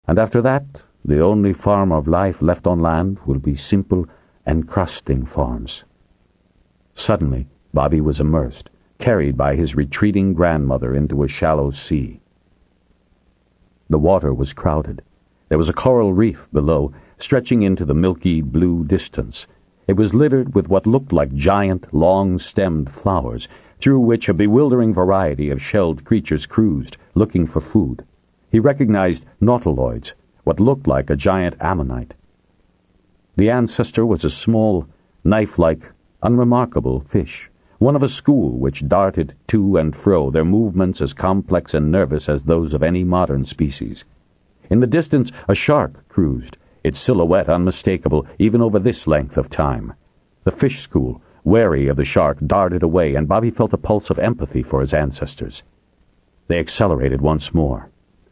And after that, the only form of life left on land will be simple, encrusting forms. Suddenly, Bobby was immersed, carried by his retreating grandmother into a shallow sea. The water was crowded. There was a coral reef below, stretching into the milky blue distance. It was littered with what looked like giant, long-stemmed flowers, through which a bewildering variety of shelled creatures cruised, looking for food. He recognized nautiloids, what looked like a giant ammonite. The ancestor was a small, knife-like, unremarkable fish, one of a school which darted to and fro, their movements as complex and nervous as those of any modern species. In the distance, a shark cruised, its silhouette unmistakable even over this length of time. The fish school, wary of the shark, darted away, and Bobby felt a pulse of empathy for his ancestors. They accelerated once more.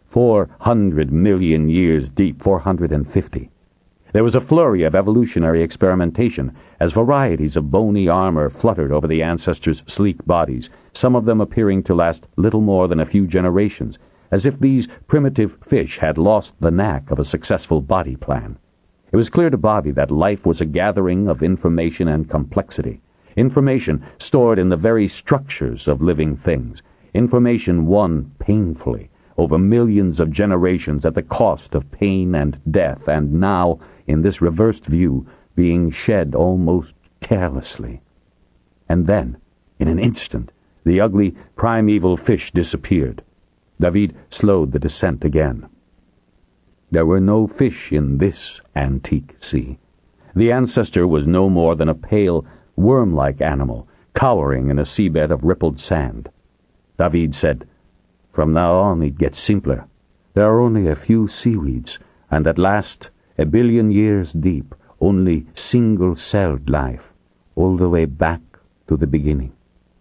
400 million years deep, 450. There was a flurry of evolutionary experimentation as varieties of bony armor fluttered over the ancestors' sleek bodies, some of them appearing to last little more than a few generations, as if these primitive fish had lost the knack of a successful body plan. It was clear to Bobby that life was a gathering of information and complexity, information stored in the very structures of living things, information won painfully over millions of generations at the cost of pain and death, and now, in this reversed view, being shed almost carelessly. And then, in an instant, the ugly, primeval fish disappeared. David slowed the descent again. There were no fish in this antique sea. The ancestor was no more than a pale, worm-like animal, cowering in a seabed of rippled sand. David said, "From now on it gets simpler. There are only a few seaweeds, and at last, 1 billion years deep, only single-celled life, all the way back to the beginning."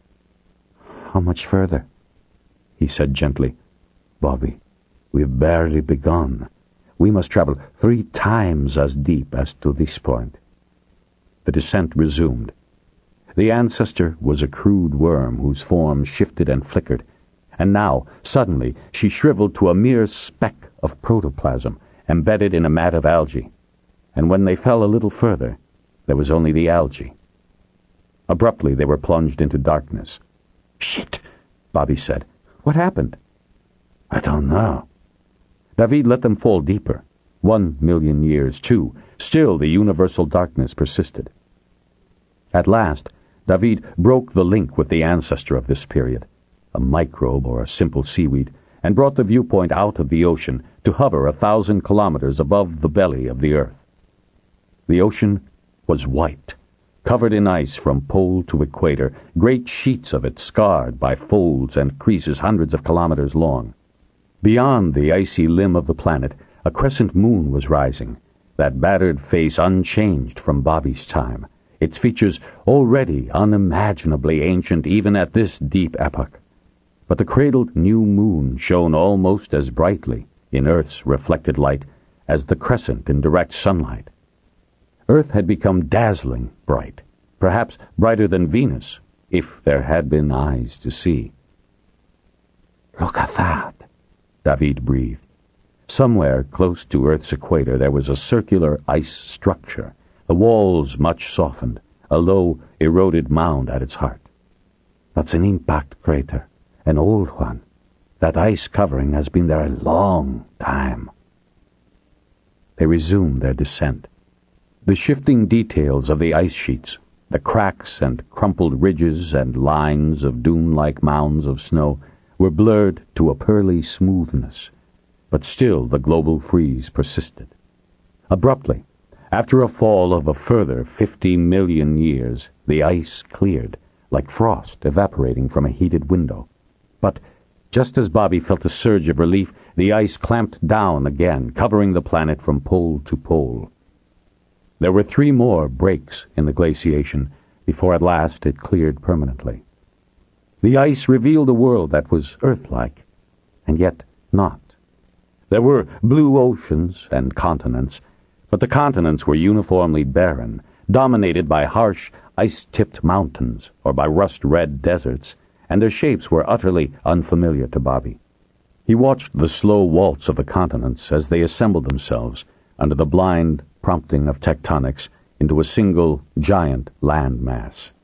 "How much further?" he said gently. "Bobby, we've barely begun. We must travel 3 times as deep as to this point." The descent resumed. The ancestor was a crude worm whose form shifted and flickered, and now, suddenly, she shriveled to a mere speck of protoplasm, embedded in a mat of algae. And when they fell a little further, there was only the algae. Abruptly, they were plunged into darkness. "Shit," Bobby said. "What happened?" "I don't know." David let them fall deeper. 1 million years, too. Still, the universal darkness persisted. At last, David broke the link with the ancestor of this period, a microbe or a simple seaweed, and brought the viewpoint out of the ocean to hover 1,000 kilometers above the belly of the earth. The ocean was white, covered in ice from pole to equator, great sheets of it scarred by folds and creases hundreds of kilometers long. Beyond the icy limb of the planet, a crescent moon was rising, that battered face unchanged from Bobby's time, its features already unimaginably ancient even at this deep epoch. But the cradled new moon shone almost as brightly in Earth's reflected light as the crescent in direct sunlight. Earth had become dazzling bright, perhaps brighter than Venus, if there had been eyes to see. "Look at that," David breathed. Somewhere close to Earth's equator there was a circular ice structure, the walls much softened, a low, eroded mound at its heart. "That's an impact crater, an old one. That ice covering has been there a long time." They resumed their descent. The shifting details of the ice sheets, the cracks and crumpled ridges and lines of dune-like mounds of snow, were blurred to a pearly smoothness, but still the global freeze persisted. Abruptly, after a fall of a further 50 million years, the ice cleared, like frost evaporating from a heated window. But, just as Bobby felt a surge of relief, the ice clamped down again, covering the planet from pole to pole. There were 3 more breaks in the glaciation before at last it cleared permanently. The ice revealed a world that was Earth-like, and yet not. There were blue oceans and continents, but the continents were uniformly barren, dominated by harsh, ice-tipped mountains or by rust-red deserts, and their shapes were utterly unfamiliar to Bobby. He watched the slow waltz of the continents as they assembled themselves under the blind prompting of tectonics into a single giant land mass.